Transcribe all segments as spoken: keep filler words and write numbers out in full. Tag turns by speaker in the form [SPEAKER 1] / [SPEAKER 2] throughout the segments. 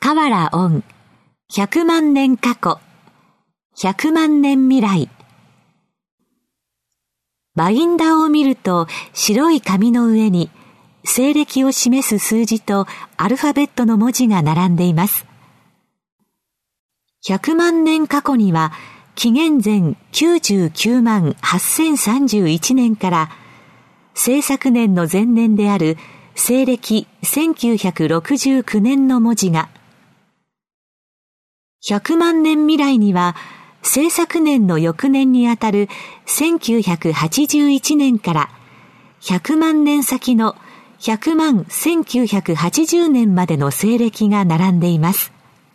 [SPEAKER 1] 河原恩ひゃくまんねん過去ひゃくまんねん未来。バインダーを見ると白い紙の上に西暦を示す数字とアルファベットの文字が並んでいます。ひゃくまんねん過去には紀元前きゅうじゅうきゅうまんはっせんさんじゅういちねんから制作年の前年である西暦せんきゅうひゃくろくじゅうきゅうねんの文字が、ひゃくまんねん未来には制作年の翌年にあたるせんきゅうひゃくはちじゅういちねんからひゃくまんねん先のひゃくまんせんきゅうひゃくはちじゅうねんまでの西暦が並んでいます。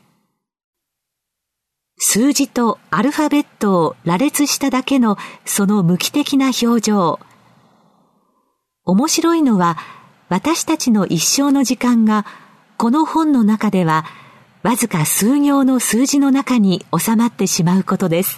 [SPEAKER 1] 数字とアルファベットを羅列しただけのその無機的な表情。面白いのは、私たちの一生の時間がこの本の中ではわずか数行の数字の中に収まってしまうことです。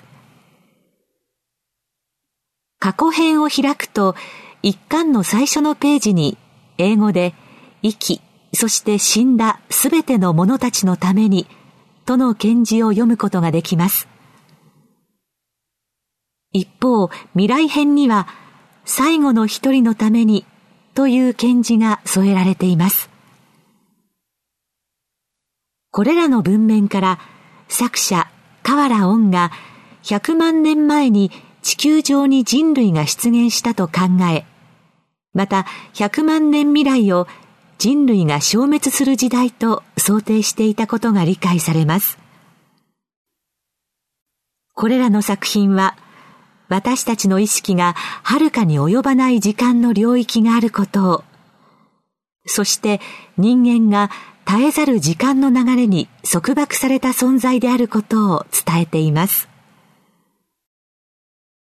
[SPEAKER 1] 過去編を開くと、一巻の最初のページに英語で生き、そして死んだすべての者たちのためにとの啓示を読むことができます。一方、未来編には最後の一人のためにという啓示が添えられています。これらの文面から作者河原恩がひゃくまんねんまえに地球上に人類が出現したと考え、またひゃくまんねん未来を人類が消滅する時代と想定していたことが理解されます。これらの作品は私たちの意識がはるかに及ばない時間の領域があることを、そして人間が絶えざる時間の流れに束縛された存在であることを伝えています。